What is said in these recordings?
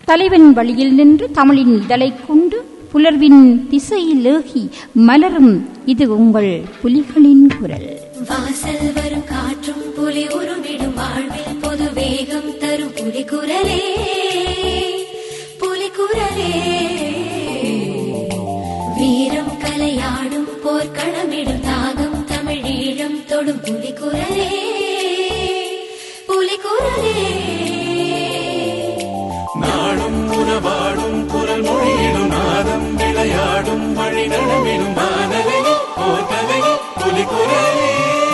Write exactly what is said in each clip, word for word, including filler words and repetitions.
தலைவன் வழியில் நின்று தமிழின் இதழை கொண்டு புலர்வின் திசையில் ஏகி மலரும் இது உங்கள் புலிகளின் குரல். வாசல் வரும் காற்றும் புலி உருவிடும் வாழ்வில் பொது வேகம் தரும் புலி குரலே, புலி குரலே. வீரம் கலையாடும் போர்க்களமிடும் தாகம் தமிழீழம் தொடும் புலி குரலே, புலி குரலே. நாடும் உறவாடும் குரல் மொழியிடும் நாதம் விளையாடும் வழி நடமிடும் வானலையில் போர்க்கலையில் புலி குரலே.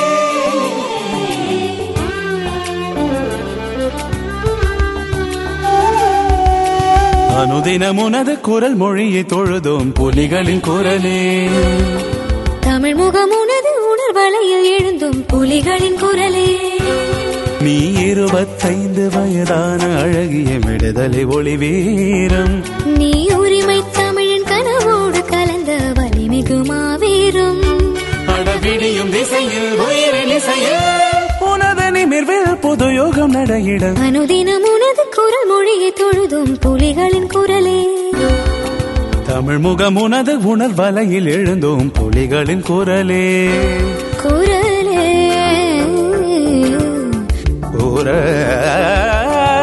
அனுதினம் உனது குரல் மொழியை தொழுதோம் புலிகளின் குரலே. தமிழ் முகம் உனது உணர்வலையில் எழுந்தும் புலிகளின் குரலே. நீ இருபத்தைந்து வயதான அழகிய விடுதலை ஒளி வீரம். நீ உரிமை தமிழின் கனவோடு கலந்த வலிமிகு மாவீரம். அடவிடியும் திசையில் உயிரின் இசையில் உனது நிமிர்வில் புது யோகம் நடையிட அனுதினம் உனது குரல் மொழியை தொழுதும் புலிகளின் குரலே. தமிழ் முகம் உனது உணர்வலையில் எழுந்தோம் புலிகளின் குரலே, குரலே, குரலே.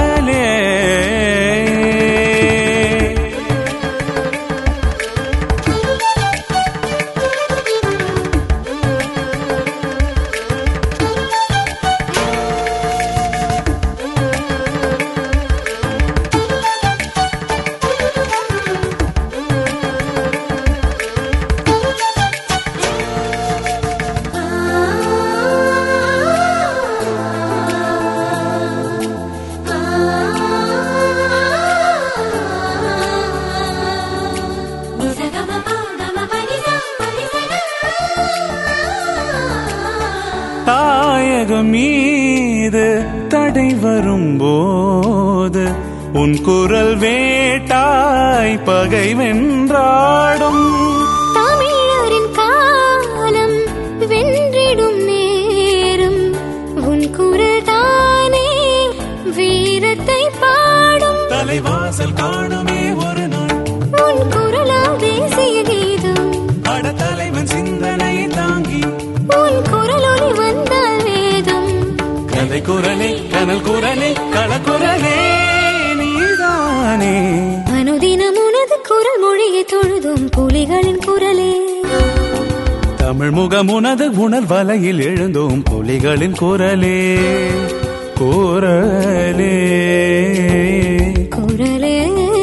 தாயகம் மீது தடை வரும்போது உன் குரல் வேட்டாய் பகை வென்றாடும். தமிழரின் காலம் வென்றிடும் நேரம் உன் குரல் தானே வீரத்தை பாடும். தலைவாசல் காணுமே ஒரு நாள் உன் குரலால் தேசிய கீதம். அட தலைவன் சிந்தனை தாங்கி உன் குரலொலி வந்தால் வேதம். கலை குரலே, கனல் குரலே, களக்குரலே நீதானே. அனுதினம் உனது குரல் மொழியை தொழுதும் புலிகளின் குரலே. தமிழ் முகம் உனது உணர்வலையில் எழுந்தோம் புலிகளின் குரலே, குரலே, குரலே.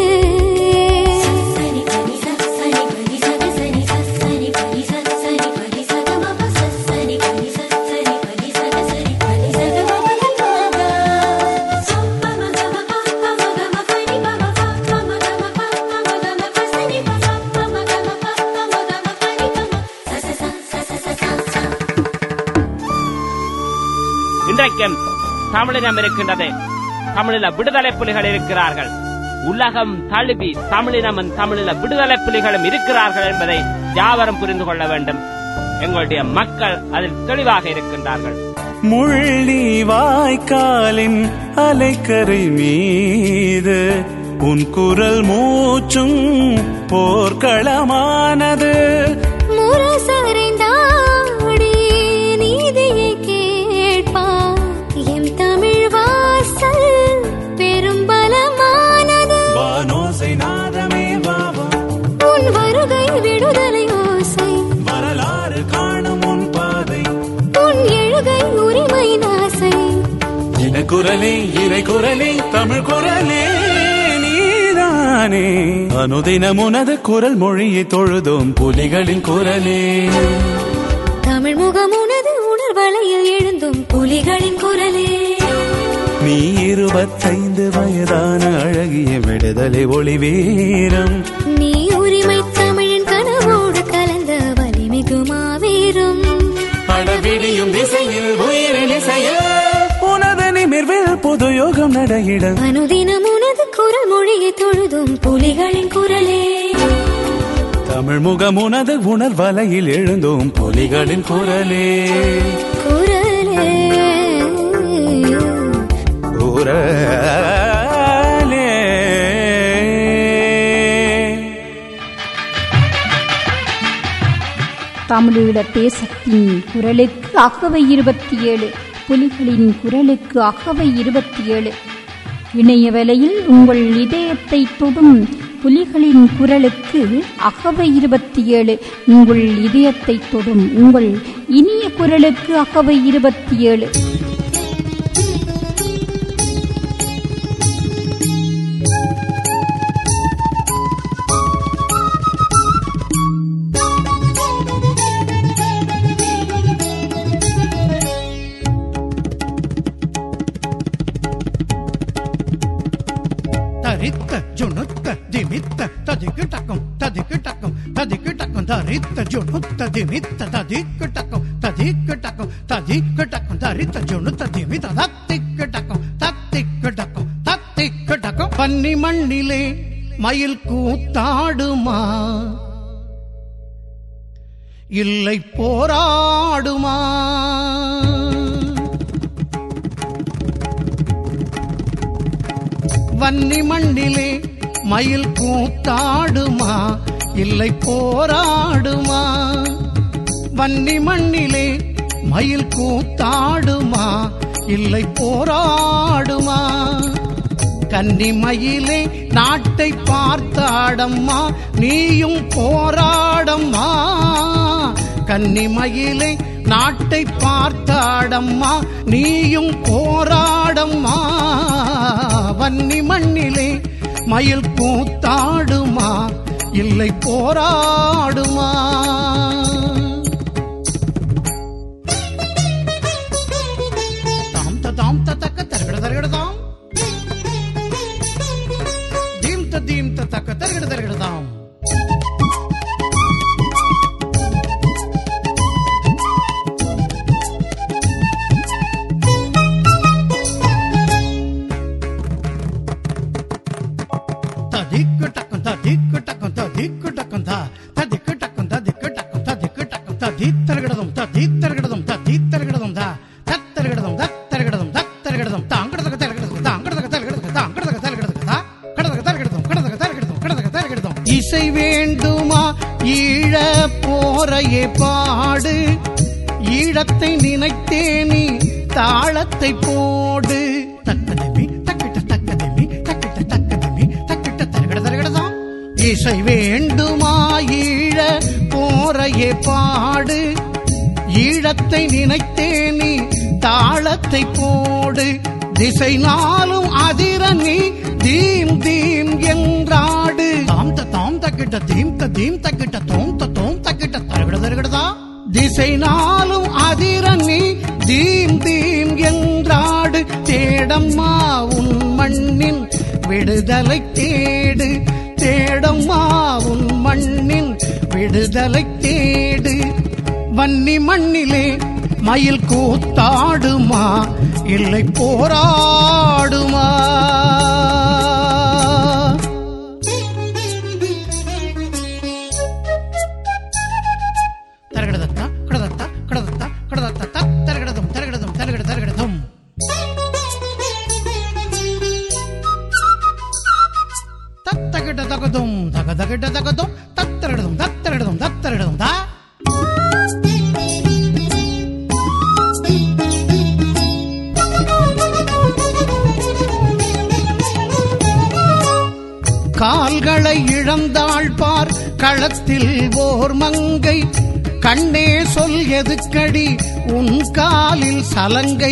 இன்றைக்கும் தமிழினம் இருக்கின்றது, தமிழில விடுதலை புலிகள் இருக்கிறார்கள். உலகம் தழுவி தமிழினமும் தமிழில விடுதலை புலிகளும் இருக்கிறார்கள் என்பதை யாவரும் புரிந்து கொள்ள வேண்டும். எங்களுடைய மக்கள் அதில் தெளிவாக இருக்கின்றார்கள். முள்ளி வாய்க்காலின் அலைக்கரை மீது உன் குரல் மூச்சும் போர்க்களமானது. முரசறைந்தாடி நீதியை கேட்பார் எம் தமிழ் வாசல் பெரும் பலமானது. வானோசை நாதமே வாவா உன் வருகை விடுதலை ஓசை. வரலாறு காணும் உன் பாதை உன் எழுகை உரிமை நாசை. இன குரலே, இறை குரலே, தமிழ் குரலே நீதானே. அனுதினம் உனது குரல் மொழியை தொழுதோம் புலிகளின் குரலே. தமிழ் முகம் உனது உணர்வலையில் எழுந்தும் புலிகளின் குரலே. நீ இருபத்தைந்து வயதான அழகிய விடுதலை ஒளி வீரம். நீ உரிமை தமிழின் கனவோடு கலந்த வலிமிகு மாவீரம். அடவிடியும் திசையில் உயிரின் இசையில் உனது நிமிர்வில் புது யோகம் நடையிட அனுதினம் உனது குரல் மொழியை தொழுதும் புலிகளின் குரலே. தமிழ் முகம் உனது உணர்வலையில் எழுந்தோம் புலிகளின் குரலே, குரலே, குரலே. தமிழீழ தேசத்தின் குரலுக்கு அகவை இருபத்தி ஏழு, புலிகளின் குரலுக்கு அகவை இருபத்தி ஏழு. இணையவலையில் உங்கள் இதயத்தை தொடும் புலிகளின் குரலுக்கு அகவை இருபத்தி ஏழு, உங்கள் இதயத்தை தொடும் உங்கள் இனிய குரலுக்கு அகவை இருபத்தி ஏழு. தரித்த ஜுனுத்த திமித்த ததிக்கு டக்கம் ததிக்கு டக்கம் ததிக்கு டக்கம் தரித்த ஜுனுத்த திமித்த தத்திக்கு டக்கம் தத்திக்கு டக்கம் தத்திக்கு டக்கம். பன்னி மண்ணிலே மயில் கூத்தாடுமா இல்லை போராடுமா? வன்னி மண்ணிலே மயில் கூத்தாடுமா இல்லை போராடுமா? வன்னி மண்ணிலே மயில் கூத்தாடுமா இல்லை போராடுமா? கன்னி மயிலே நாட்டை பார்த்தாடம்மா நீயும் போராடம்மா. கன்னி மயிலே நாட்டை பார்த்தாடம்மா நீயும் போராடம்மா. வன்னி மண்ணிலே மயில் கூத்தாடுமா இல்லை போராடுமா? தாம் தாம் தக்க தரகட தரகடதாம் தீம் தீம் தக்க தரகட தரகடதாம். ததிக்கு டக்கம் ததிக்கு டக்கம் ததிக்கு டக்கம் தா ததிக்கு டக்கம் ததிக்கு டக்கம் ததிக்கு டக்கம் ததித்தரகடதும் ததித்தரகடதும் ததித்தரகடதும் தா தத்தரகடதும் தத்தரகடதும் தத்தரகடதும் தாங்கடதக தரகடதும் தாங்கடதக தரகடதும் தாங்கடதக தரகடதும் தா கடதக தரகடதும் கடதக தரகடதும் கடதக தரகடதும். இசை வேண்டுமா ஈழ போரையே பாடு, ஈழத்தை நினைத்தே நீ தாளத்தை போடு. தக்கதமி தக்கிட்ட தக்கதமி தக்கிட்ட தக்கதமி தக்கிட்ட தரகட தரகடதாம். இசை வேண்டுமா ஈழ போரையே பாடு, ஈழத்தை நினைத்தே நீ தாளத்தை போடு. திசை நாளும் அதிர நீ தீம் தீம் என்றாடு. தாம் தாம் தக்கிட்ட தீம் தீம் தக்கிட்ட தோம் தோம் தக்கிட்ட தரகட தரகடதா. திசை நாளும் அதிர நீ தீம் தீம் என்றாடு. தேடம்மா உன் மண்ணின் விடுதலை தேடு, தேடம்மா உன் மண்ணின் விடுதலை தேடு. வன்னி மண்ணிலே மயில் கூத்தாடுமா இல்லை போராடுமா? தரகடதத்தா கடதத்தா கடதத்தா கடதத்தா தரகடதும் தரகடதும் தரகட தரகடதும். தத்தகிட்ட தகதும் தகதகிட்ட தகதும் தத்தரகடதும் தத்தரகடதும் தத்தரகடதும் தா. கால்களை இழந்தாள் பார் களத்தில் ஓர் மங்கை, கண்ணே சொல் எதுக்கடி உன் காலில் சலங்கை.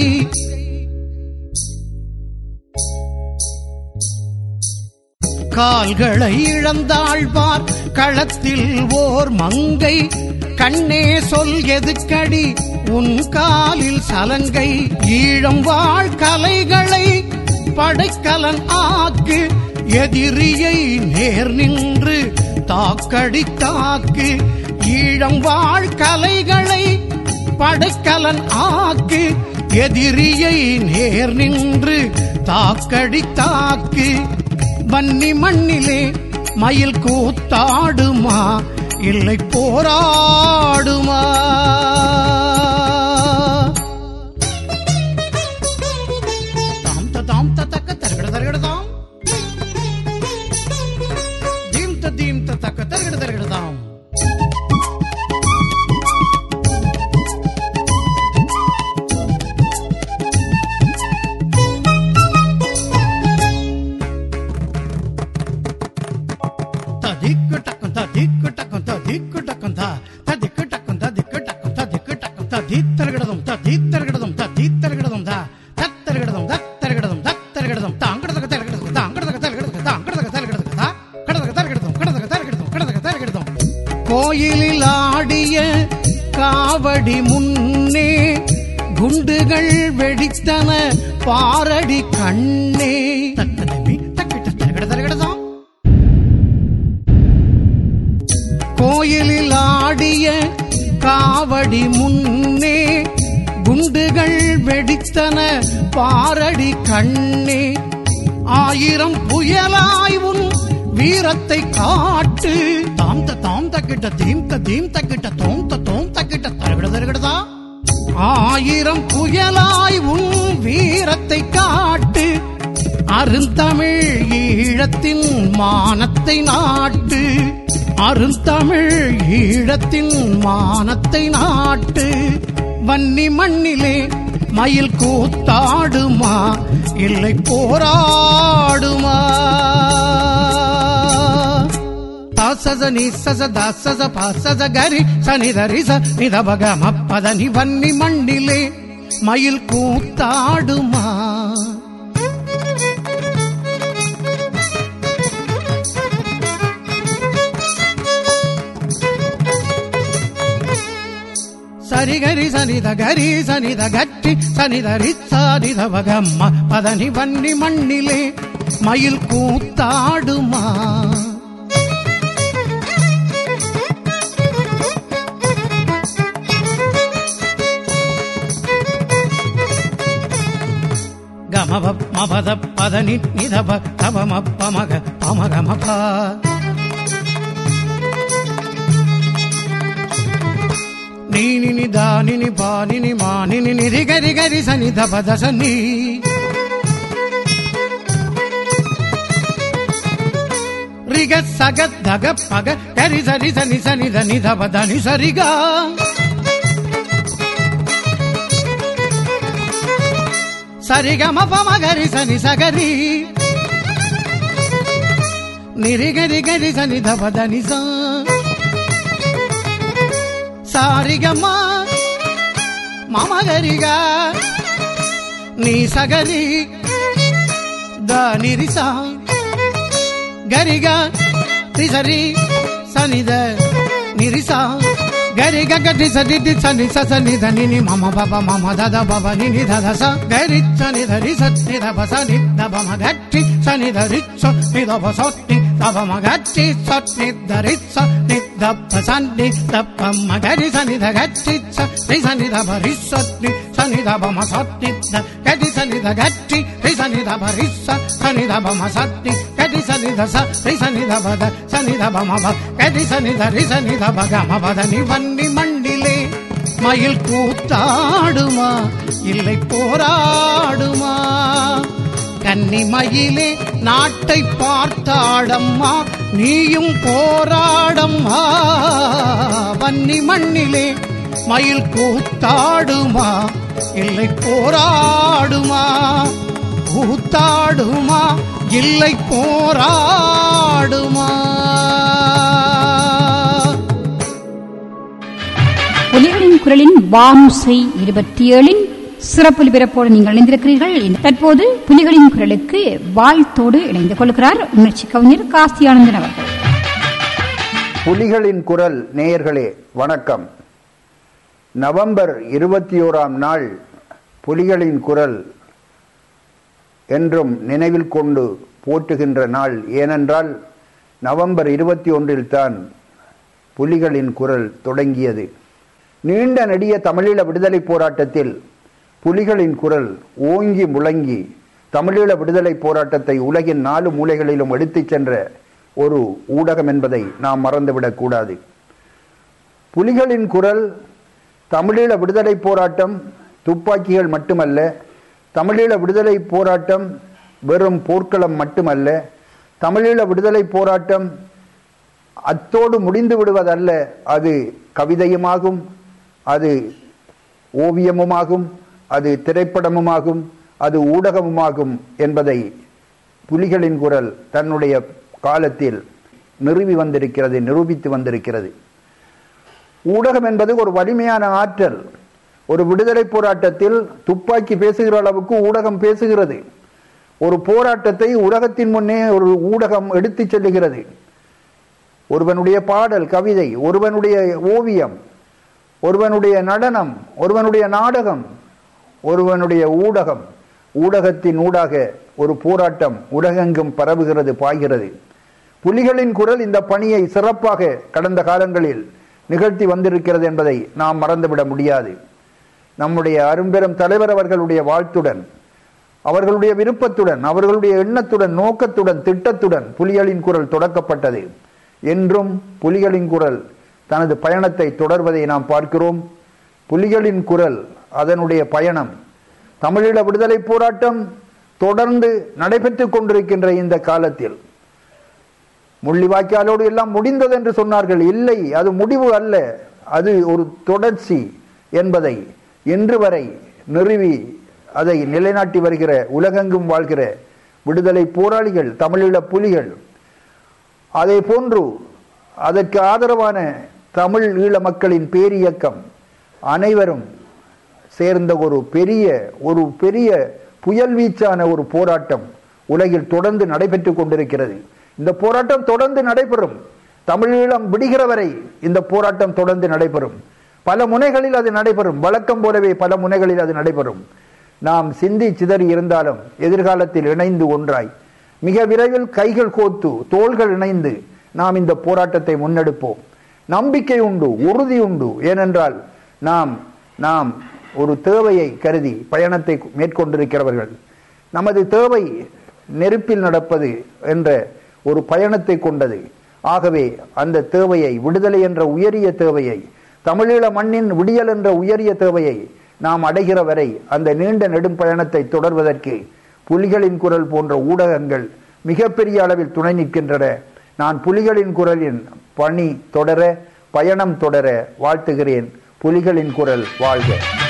கால்களை இழந்தாள் பார் களத்தில் ஓர் மங்கை, கண்ணே சொல் எதுக்கடி உன் காலில் சலங்கை. ஈழம் வாழ் கலைகளை படைக்கலன் ஆக்கு, எதிரியை நேர் நின்று தாக்கடி தாக்கு. ஈழம் வாழ் கலைகளை படைக்கலன் ஆக்கு, எதிரியை நேர் நின்று தாக்கடி தாக்கு. வன்னி மண்ணிலே மயில் கூத்தாடுமா இல்லை போராடுமா? தாம் தாம் தக்க தரகட தரகடதாம் தீம் தக்க தரகட தரகடதாம். காவடி முன்னே குண்டுகள் வெடித்தன பாரடி கண்ணே. கோயிலில் ஆடிய காவடி முன்னே குண்டுகள் வெடித்தன பாரடி கண்ணே. ஆயிரம் புயலாய் உன் வீரத்தை காட்டு. தாம் தாம் தக்கிட்ட தீம் தீம் தக்கிட்ட தோம் தோம் தக்கிட்ட தரவிட தருகிடதா. ஆயிரம் புயலாய் உன் வீரத்தை காட்டு. அருந்தமிழ் ஈழத்தின் மானத்தை நாட்டு. அருந்தமிழ் ஈழத்தின் மானத்தை நாட்டு. வன்னி மண்ணிலே மயில் கூத்தாடுமா இல்லை போராடுமா. சச நி சச தாச பாச கரி சனி தரி ச நிதபக மப்பதனி. வன்னி மண்ணிலே மயில் கூத்தாடுமா. சரிகரி சனித கரி சனித கட்டி சனிதரி சாரிதவகம்ம பதனி. வன்னி மண்ணிலே மயில் கூத்தாடுமா. கமப மபத பதனி நிதப தபம பமக பமகமப. நீனி நிதானினி பானினி மானினி நிரி கரி கரி சனி தப தசனி. ரிக சக தக பக கரி சரி சனி சனி தனி தப தனி சரிகா. சரிகம பமகரி சனி சகரி நிரி கரி கரி சனி தப தனி சா. சாரிகம்மா மமகரிகா நீ சகரி த நிரிசா கரிகா திசரி சனித நிரிசா. గరి గగటి సరి సని సని ధని ని మమ బబ మమ దద బబ ని ని దద స గరి సని ధరి సని దబ సని దబ మ గట్టి సని ధరి స ని దబ సని దబ మ గట్టి సని ధరి స ని దబ సని దబ మ గరి సని ధ గట్టి స ని సని దబ రి సని సని దబ మ సని ద గట్టి సని ధ గట్టి రి సని దబ రి స సని దబ మ సని గట్టి సని ధ స రి సని దబ ద సని దబ మ బ గట్టి సని ధ రి సని దబ గ మ బ ద ని வன்னி மண்ணிலே மயில் கூத்தாடுமா இல்லை போராடுமா. கன்னி மயிலே நாட்டை பார்த்தாடம்மா நீயும் போராடம்மா. வன்னி மண்ணிலே மயில் கூத்தாடுமா இல்லை போராடுமா. கூத்தாடுமா இல்லை போராடுமா. புலிகளின் குரலின் வாமுசை இருபத்தி ஏழின் சிறப்பு ஒலிபரப்போடு நீங்கள் இணைந்திருக்கிறீர்கள். தற்போது புலிகளின் குரலுக்கு வாழ்த்தோடு இணைந்து கொள்கிறார் உணர்ச்சி கவிஞர் காசியானந்தன் அவர்கள். புலிகளின் குரல் நேயர்களே வணக்கம். நவம்பர் இருபத்தி ஓராம் நாள் புலிகளின் குரல் என்றும் நினைவில் கொண்டு போற்றுகின்ற நாள். ஏனென்றால் நவம்பர் இருபத்தி ஒன்றில் தான் புலிகளின் குரல் தொடங்கியது. நீண்ட நெடிய தமிழீழ விடுதலை போராட்டத்தில் புலிகளின் குரல் ஓங்கி முழங்கி தமிழீழ விடுதலை போராட்டத்தை உலகின் நாலு மூலைகளிலும் எடுத்துச் சென்ற ஒரு ஊடகம் என்பதை நாம் மறந்துவிடக் கூடாது. புலிகளின் குரல் தமிழீழ விடுதலை போராட்டம் துப்பாக்கிகள் மட்டுமல்ல, தமிழீழ விடுதலை போராட்டம் வெறும் போர்க்களம் மட்டுமல்ல, தமிழீழ விடுதலை போராட்டம் அத்தோடு முடிந்து விடுவதல்ல, அது கவிதையுமாகும், அது ஓவியமுமாகும், அது திரைப்படமுமாகும், அது ஊடகமுமாகும் என்பதை புலிகளின் குரல் தன்னுடைய காலத்தில் நிறுவி வந்திருக்கிறது, நிரூபித்து வந்திருக்கிறது. ஊடகம் என்பது ஒரு வலிமையான ஆற்றல். ஒரு விடுதலை போராட்டத்தில் துப்பாக்கி பேசுகிற அளவுக்கு ஊடகம் பேசுகிறது. ஒரு போராட்டத்தை உலகத்தின் முன்னே ஒரு ஊடகம் எடுத்துச் செல்லுகிறது. ஒருவனுடைய பாடல், கவிதை, ஒருவனுடைய ஓவியம், ஒருவனுடைய நடனம், ஒருவனுடைய நாடகம், ஒருவனுடைய ஊடகம், ஊடகத்தின் ஊடாக ஒரு போராட்டம் உலகெங்கும் பரவுகிறது, பாய்கிறது. புலிகளின் குரல் இந்த பணியை சிறப்பாக கடந்த காலங்களில் நிகழ்த்தி வந்திருக்கிறது என்பதை நாம் மறந்துவிட முடியாது. நம்முடைய அரும்பெரும் தலைவர் அவர்களுடைய வாழ்த்துடன், அவர்களுடைய விருப்பத்துடன், அவர்களுடைய எண்ணத்துடன், நோக்கத்துடன், திட்டத்துடன் புலிகளின் குரல் தொடக்கப்பட்டது. என்றும் புலிகளின் குரல் தனது பயணத்தை தொடர்வதை நாம் பார்க்கிறோம். புலிகளின் குரல் அதனுடைய பயணம், தமிழீழ விடுதலை போராட்டம் தொடர்ந்து நடைபெற்றுக் கொண்டிருக்கின்ற இந்த காலத்தில் முள்ளிவாய்க்காலோடு எல்லாம் முடிந்தது என்று சொன்னார்கள். இல்லை, அது முடிவு அல்ல, அது ஒரு தொடர்ச்சி என்பதை இன்று வரை நிறுவி அதை நிலைநாட்டி வருகிற உலகெங்கும் வாழ்கிற விடுதலை போராளிகள், தமிழீழ புலிகள், அதே போன்று அதற்கு ஆதரவான தமிழ் ஈழ மக்களின் பேரியக்கம் அனைவரும் சேர்ந்த ஒரு பெரிய ஒரு பெரிய புயல் வீச்சான ஒரு போராட்டம் உலகில் தொடர்ந்து நடைபெற்றுக் கொண்டிருக்கிறது. இந்த போராட்டம் தொடர்ந்து நடைபெறும். தமிழீழம் விடுகிற வரை இந்த போராட்டம் தொடர்ந்து நடைபெறும். பல முனைகளில் அது நடைபெறும். வழக்கம் போலவே பல முனைகளில் அது நடைபெறும். நாம் சிந்தி சிதறி இருந்தாலும் எதிர்காலத்தில் இணைந்து ஒன்றாய் மிக விரைவில் கைகள் கோத்து தோள்கள் இணைந்து நாம் இந்த போராட்டத்தை முன்னெடுப்போம். நம்பிக்கை உண்டு, உறுதி உண்டு. ஏனென்றால் நாம் நாம் ஒரு தேவையை கருதி பயணத்தை மேற்கொண்டிருக்கிறவர்கள். நமது தேவை நெருப்பில் நடப்பது என்ற ஒரு பயணத்தை கொண்டது. ஆகவே அந்த தேவையை, விடுதலை என்ற உயரிய தேவையை, தமிழீழ மண்ணின் விடியல் என்ற உயரிய தேவையை நாம் அடைகிற வரை அந்த நீண்ட நெடும் பயணத்தை தொடர்வதற்கு புலிகளின் குரல் போன்ற ஊடகங்கள் மிகப்பெரிய அளவில் துணை நிற்கின்றன. நான் புலிகளின் குரலின் பணி தொடர, பயணம் தொடர வாழ்த்துகிறேன். புலிகளின் குரல் வாழ்க.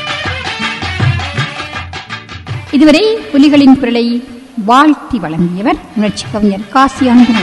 இதுவரை புலிகளின் குரலை வாழ்த்தி வழங்கியவர் உணர்ச்சி கவிஞர் காசி அன்பு.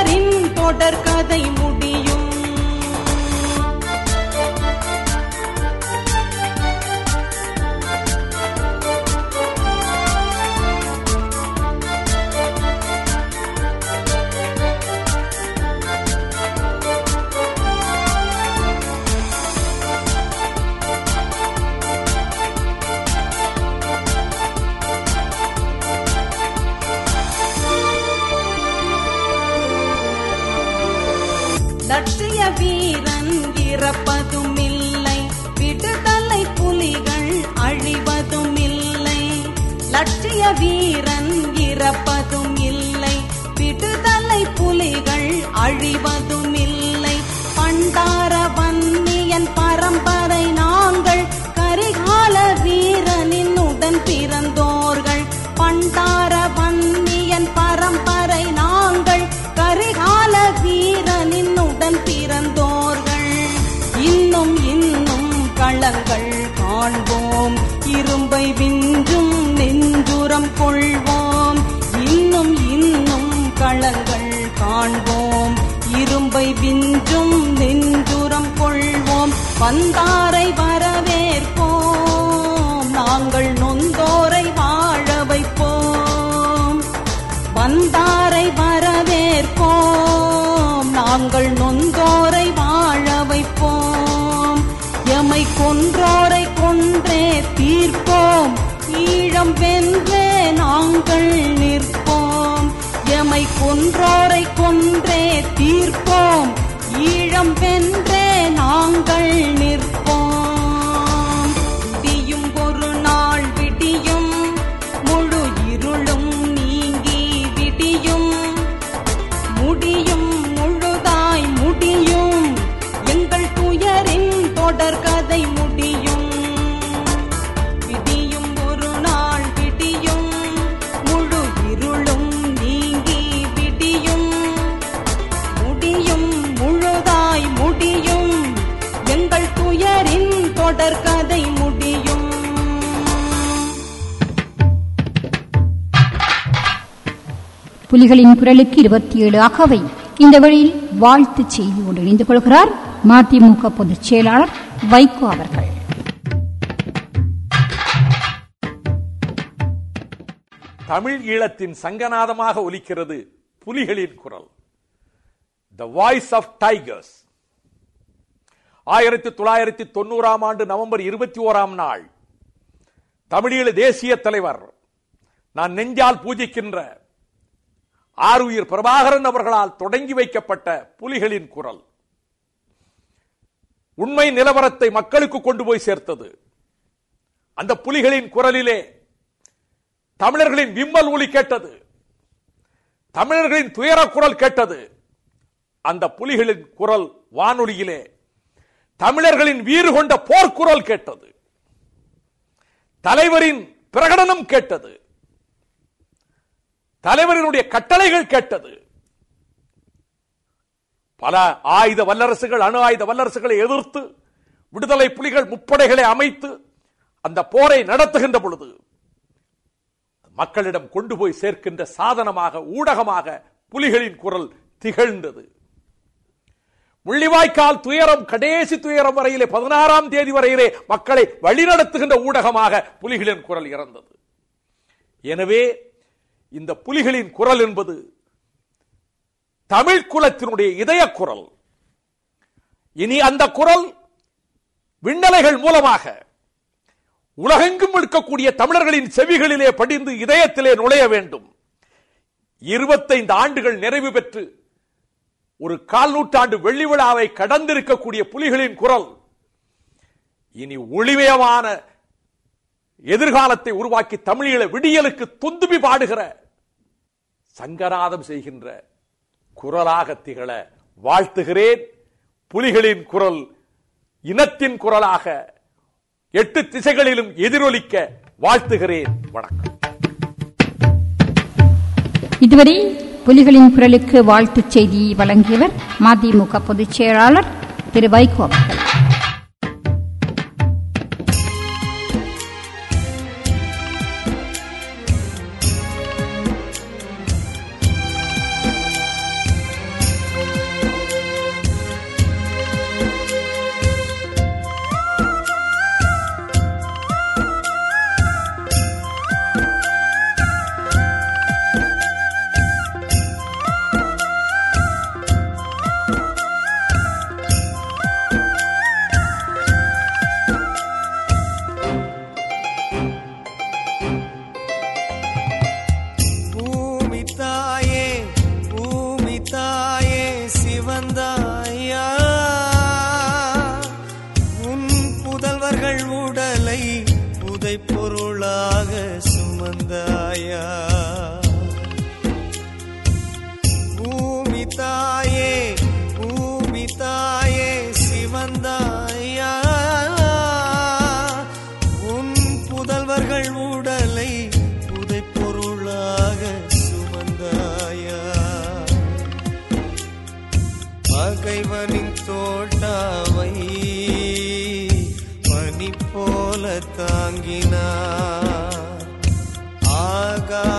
துயரின் தொடர்கதை முடியும். லட்சிய வீரன் இறப்பதும் இல்லை, விடுதலை புலிகள் அழிவதும் இல்லை. லட்சிய வீரன் இறப்பதும் இல்லை, விடுதலை புலிகள் அழிவதும் இல்லை. பண்டார வன்னியன் பரம்பரை நாங்கள், கரிகால வீரனின் உடன் பிறந்தோர்கள். பண்டார வன்னியன் பரம்பரை நாங்கள், கரிகால வீரனின் உடன் பிறந்தோர்கள். இன்னும் இன்னும் களங்கள் காண்போம், இரும்பை விஞ்சும் நெஞ்சுரம் கொள்வோம். இன்னும் இன்னும் களங்கள் காண்போம், இரும்பை விஞ்சும் நெஞ்சுரம் கொள்வோம். வந்தாரை வரவேற்போம், நாங்கள் நொந்தோரை வாழ வைப்போம். வந்தாரை வரவேற்போம், நாங்கள் நொந்தோரை வாழ வைப்போம். எமை கொன்றோரை கொன்றே தீர்ப்போம், ஈழம் வென்றே நாங்கள் நிற்போம். எமை கொன்றோரை கொன்றே தீர்ப்போம், ஈழம் வென்றே நாங்கள் நிற்போம். விடியும் ஒரு நாள் விடியும், முழு இருளும் நீங்கி விடியும். முடியும் முழுதாய் முடியும், எங்கள் துயரின் தொடர்கதை முடியும். விடியும் ஒரு நாள் விடியும், முழு இருளும் நீங்கி விடியும். முடியும் முழுதாய் முடியும், எங்கள் துயரின் தொடர்கதை முடியும். புலிகளின் குரலுக்கு இருபத்தி ஏழு அகவை. இந்த வழியில் வாழ்த்து செய்தியோடு இணைந்து கொள்கிறார் மதிமுக பொதுச் செயலாளர் வைகோ அவர்கள். தமிழ் ஈழத்தின் சங்கநாதமாக ஒலிக்கிறது புலிகளின் குரல், த வாய்ஸ் ஆஃப் டைகர்ஸ். ஆயிரத்தி தொள்ளாயிரத்தி தொண்ணூறாம் ஆண்டு நவம்பர் இருபத்தி ஓராம் நாள் தமிழீழ தேசிய தலைவர், நான் நெஞ்சால் பூஜிக்கின்ற ஆருயிர் பிரபாகரன் அவர்களால் தொடங்கி வைக்கப்பட்ட புலிகளின் குரல் உண்மை நிலவரத்தை மக்களுக்கு கொண்டு போய் சேர்த்தது. அந்த புலிகளின் குரலிலே தமிழர்களின் விம்மல் ஒலி கேட்டது, தமிழர்களின் துயர குரல் கேட்டது. அந்த புலிகளின் குரல் வானொலியிலே தமிழர்களின் வீறு கொண்ட போர்க்குரல் கேட்டது, தலைவரின் பிரகடனம் கேட்டது, தலைவரினுடைய கட்டளைகள் கேட்டது. பல ஆயுத வல்லரசுகள், அணு ஆயுத வல்லரசுகளை எதிர்த்து விடுதலை புலிகள் முப்படைகளை அமைத்து அந்த போரை நடத்துகின்ற பொழுது மக்களிடம் கொண்டு போய் சேர்க்கின்ற சாதனமாக, ஊடகமாக புலிகளின் குரல் திகழ்ந்தது. முள்ளிவாய்க்கால் துயரம் கடைசி துயரம் வரையிலே பதினாறாம் தேதி வரையிலே மக்களை வழிநடத்துகின்ற ஊடகமாக புலிகளின் குரல் இறந்தது. எனவே இந்த புலிகளின் குரல் என்பது தமிழ் குலத்தினுடைய இதய குரல். இனி அந்த குரல் விண்ணலைகள் மூலமாக உலகெங்கும் இருக்கக்கூடிய தமிழர்களின் செவிகளிலே படிந்து இதயத்திலே நுழைய வேண்டும். இருபத்தைந்து ஆண்டுகள் நிறைவு பெற்று ஒரு கால் நூற்றாண்டு வெள்ளி விழாவை கடந்திருக்கக்கூடிய புலிகளின் குரல் இனி ஒளிமயமான எதிர்காலத்தை உருவாக்கி தமிழீழ விடியலுக்கு துந்துபி பாடுகிற, சங்கநாதம் செய்கின்ற குரலாக திகழ வாழ்த்துகிறேன். புலிகளின் குரல் இனத்தின் குரலாக எட்டு திசைகளிலும் எதிரொலிக்க வாழ்த்துகிறேன். வணக்கம். இதுவரை புலிகளின் குரலுக்கு வாழ்த்துச் செய்தி வழங்கியவர் மதிமுக பொதுச் செயலாளர் திரு வைகோ அவர்கள்.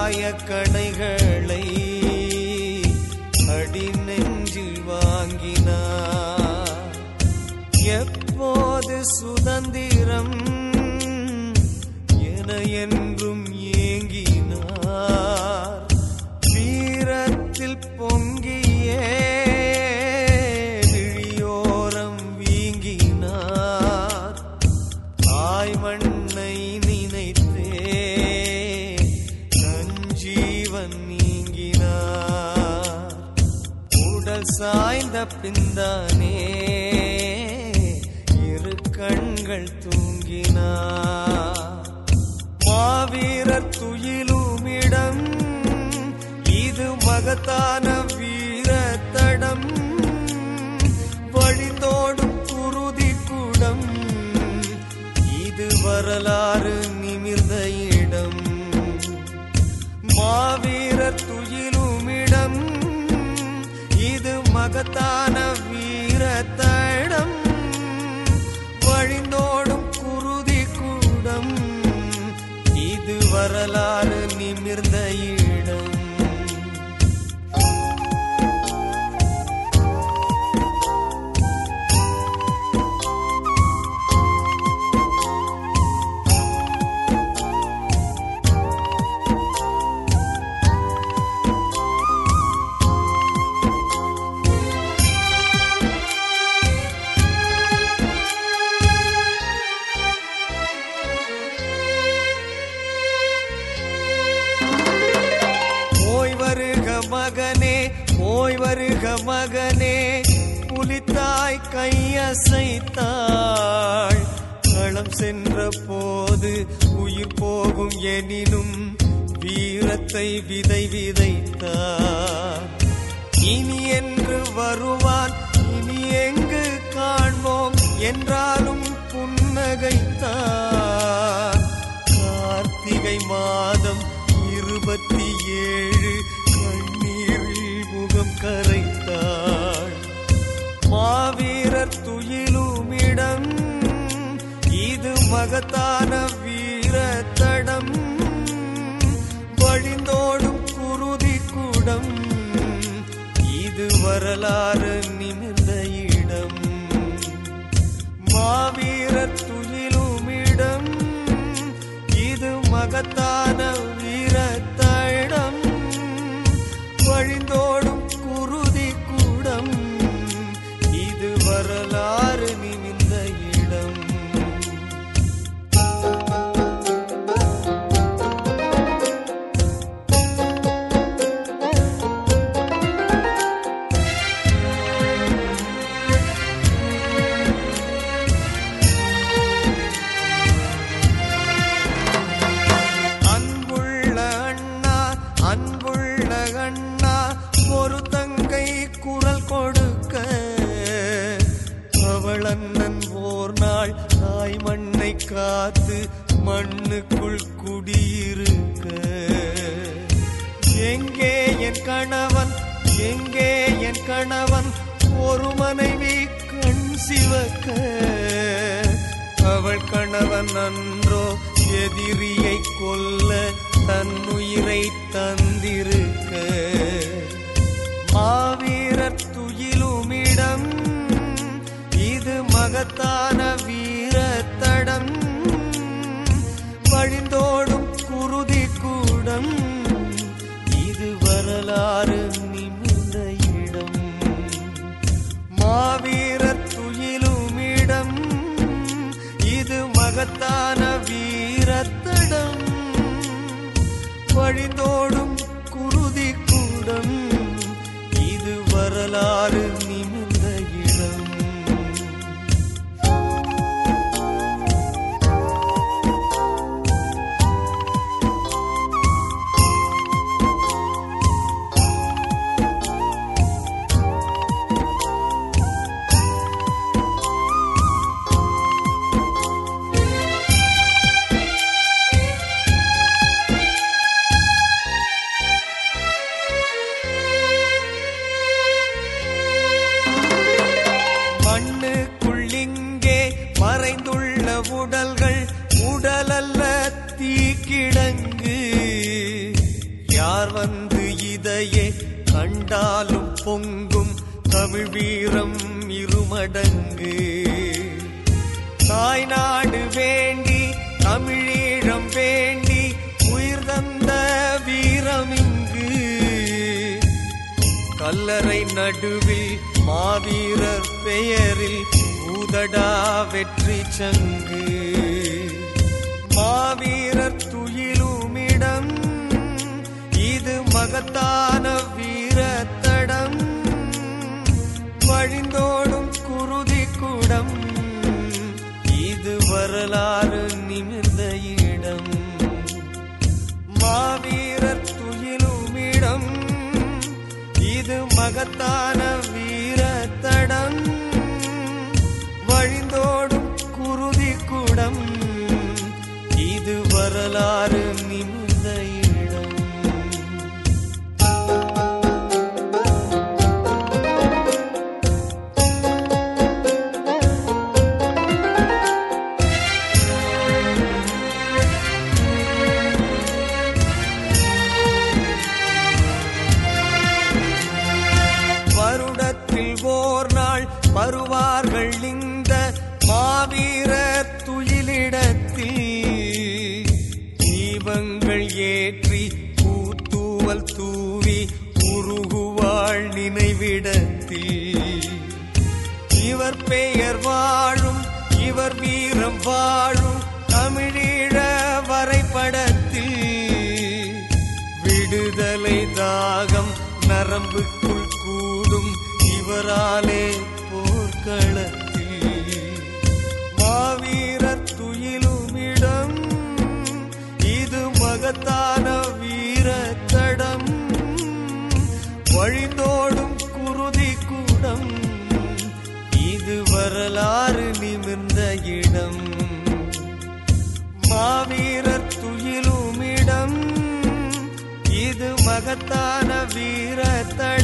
ஆகாய கணைகளை அடி நெஞ்சில் வாங்கினார். எப்போது சுதந்திரம் என என்றும் ஏங்கினார். வீரத்தில் பொங்கியே விழியோரம் வீங்கினார். தாய் மண்ணை நினைத்தே நஞ்சீவன் நீங்கினார். உடல் சாய்ந்த பின்தானே இரு கண்கள் தூங்கினார். மாவீரர் துயிலுமிடம் இது மகத்தான வீரத்தடம். வழிந்தோடும் குருதி குடம் இது வரலாறு நிமிர்ந்த இடம். மாவீரர் துயிலுமிடம் இது மகத்தான வீரத்தடம். வழிந்தோடும் குருதி கூடம் இது வரலாறு நிமிர்ந்த இடம். மகனே போய் வருக மகனே புலித்தாய் கையசைத்தாள். களம் சென்ற போது உயிர் போகும் எனினும் வீரத்தை விதை விதைத்தார். இனி என்று வருவான் இனி எங்கு காண்போம் என்றாலும் புன்னகைத்தார். கார்த்திகை மாதம் இருபத்தி ஏழு கண்ணீரில் முகம் கரைத்தாள். மாவீரர் துயிலுமிடம் இது மகத்தான வீரத்தடம். வழிந்தோடும் குருதி குடம் இது வரலாறு நிமிர்ந்த இடம். மாவீரர் துயிலுமிடம் இது மகத்தான வீரத்தடம். வழிந்தோடும் குருதி கூடம் இது வரலாறு நிமிர்ந்த இடம். அன்புள்ள அண்ணா அன்புள்ள அண்ணா ஒரு தங்கை குரல் கொடுக்க அவள் அண்ணன் ஓர் நாள் தாய் மண்ணை காத்து மண்ணுக்குள் குடியிருக்க. எங்கே என் கணவன் எங்கே என் கணவன் ஒரு மனைவி கண் சிவக்க. அவள் கணவன் அன்றோ எதிரியை கொல்ல தன்னுயிரை தந்திருக்க. மாவீரர் துயிலுமிடம் இது மகத்தான வீரத்தடம். வழிந்தோடும் குருதி கூடம் இது வரலாறு நிமிர்ந்த இடம். மாவீரர் துயிலுமிடம் இது மகத்தான வீரத்தடம். வழிந்தோடும் குருதி கூடம் இது வரலாறு நிமிர்ந்த இடம். யார் வந்து இதையே கண்டாலும் பொங்கும் தமிழ் வீரம் இருமடங்கு. தாய்நாடு வேண்டி தமிழீழம் வேண்டி உயிர் தந்த வீரமிங்கு. கல்லறை நடுவில் மாவீரர் பெயரில் ஊதடா வெற்றி சங்கு. மாவீரர் துயிலுமிடம் இது மகத்தான வீரத்தடம். வழிந்தோடும் குருதி குடம் இது வரலாறு நிமிர்ந்த இடம். மாவீரர் துயிலுமிடம் இது மகத்தான வீரத்தடம். வழிந்தோடும் குருதி குடம் இது வரலாறு நிமிர்ந்த இடம். வருடத்தில் ஓர் நாள் வருவார்கள் இந்த மாவீரர் துயிலிடத்தில். தீபங்கள் ஏற்றி பூத்தூவல் தூவி உருகுவாள் நினைவிடத்தில். இவர் பெயர் வாழும் இவர் வீரம் வாழும் தமிழீழ வரைபடத்தில். விடுதலை தாகம் நரம்புக்குள் கூடும் இவராலே போர்க்களத்தில். மாவீரர் துயிலுமிடம் இது மகத்தான வீரத்தடம். வழிந்தோடும் குருதி கூடம் இது வரலாறு நிமிர்ந்த இடம். மாவீரர் துயிலுமிடம் இது மகத்தான வீரத்தடம்.